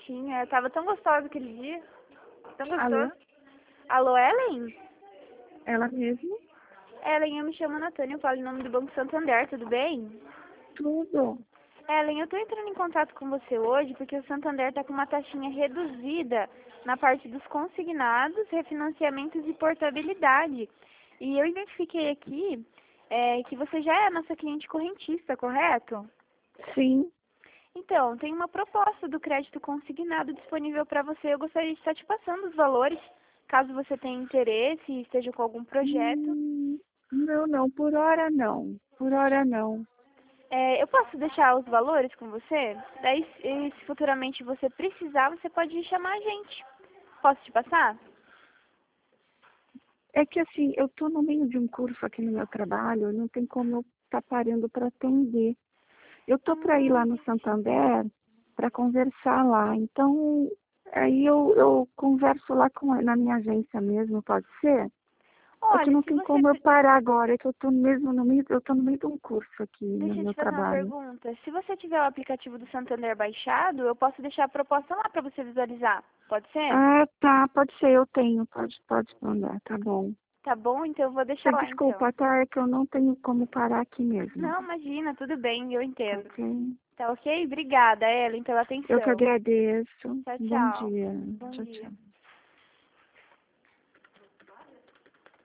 bonitinha. Tava tão gostosa aquele dia. Tão Alô? gostoso. Alô, Ellen? Ela mesmo? Ellen, eu me chamo Natânia, eu falo em nome do Banco Santander, tudo bem? Tudo. Ellen, eu tô entrando em contato com você hoje porque o Santander tá com uma taxinha reduzida na parte dos consignados, refinanciamentos e portabilidade. E eu identifiquei aqui que você já é a nossa cliente correntista, correto? Sim. Então, tem uma proposta do crédito consignado disponível para você. Eu gostaria de estar te passando os valores, caso você tenha interesse e esteja com algum projeto. Não, por hora não. Por hora não. Eu posso deixar os valores com você? Daí, se futuramente você precisar, você pode chamar a gente. Posso te passar? É que assim, eu tô no meio de um curso aqui no meu trabalho, não tem como eu estar parando para atender. Eu tô para ir lá no Santander para conversar lá. Então, aí eu converso lá na minha agência mesmo, pode ser? É que Olha, não se tem você... como eu parar agora, é que eu tô mesmo no meio, eu tô no meio de um curso aqui no Deixa eu meu te fazer uma trabalho. pergunta. Se você tiver o aplicativo do Santander baixado, eu posso deixar a proposta lá para você visualizar. Pode ser? Ah, tá, pode ser, eu tenho, pode mandar, tá bom. Tá bom? Então eu vou deixar Você lá, então. desculpa, tá? É que eu não tenho como parar aqui mesmo. Não, imagina, tudo bem, eu entendo. Ok? Tá ok? Obrigada, Ellen, pela Eu que atenção. agradeço. Tchau, Bom tchau. dia. Bom Tchau, dia. tchau.